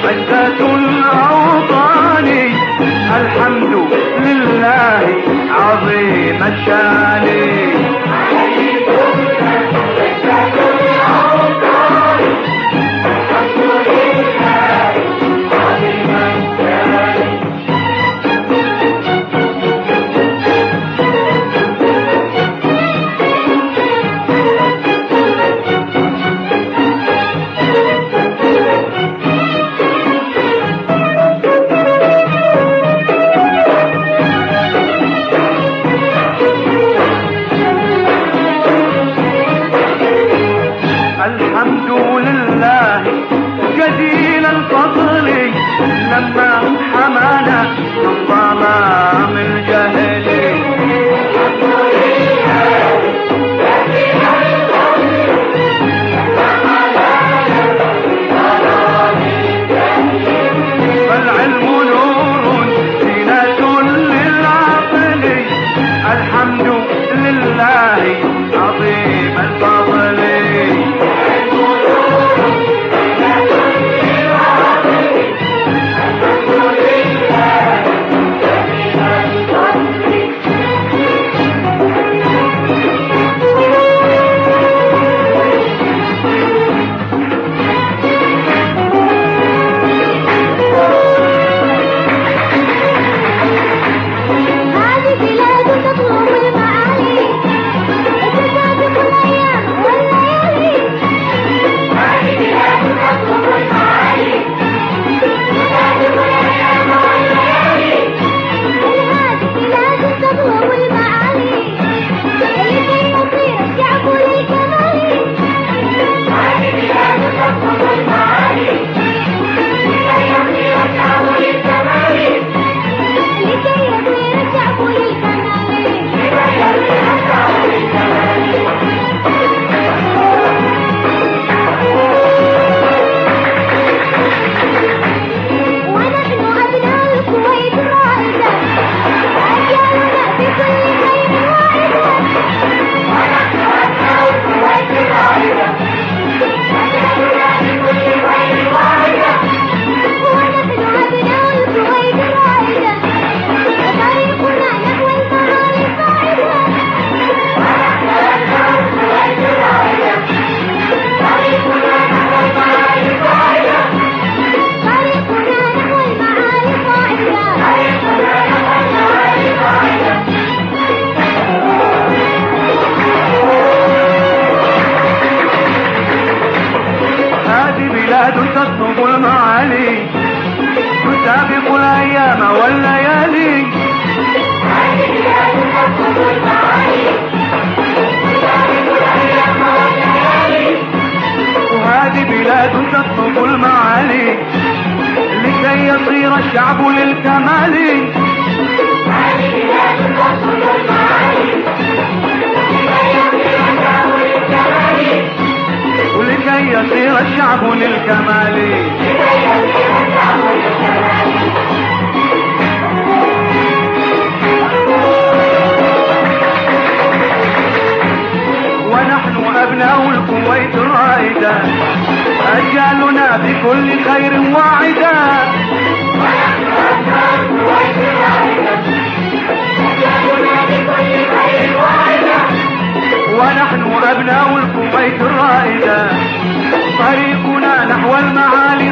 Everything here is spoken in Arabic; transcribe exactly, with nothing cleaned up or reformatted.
عزة الأوطان الحمد لله عظيم الشان. الحمد لله جزيل الفضل لما حمانا من ظلام الجهل. فالعلم نور زينة للعقل الحمد لله عظيم الفضل. تطلب المعالي تسابق الأيام والليالي. هذه بلاد تطلب المعالي تسابق الأيام والليالي. وهذه بلاد تطلب المعالي لكي يصير الشعب للكمال. هذه بلاد تطلب المعالي لكي يصير الشعب للكمال. ولكي يصير الشعب للكمال. ونحن أبناء الكويت الرائدة أجيالنا بكل خير واعدة. ونحن أبناء الكويت الرائدة أجيالنا بكل خير واعدة. ونحن أبناء الكويت الرائدة طريقنا نحو المعالي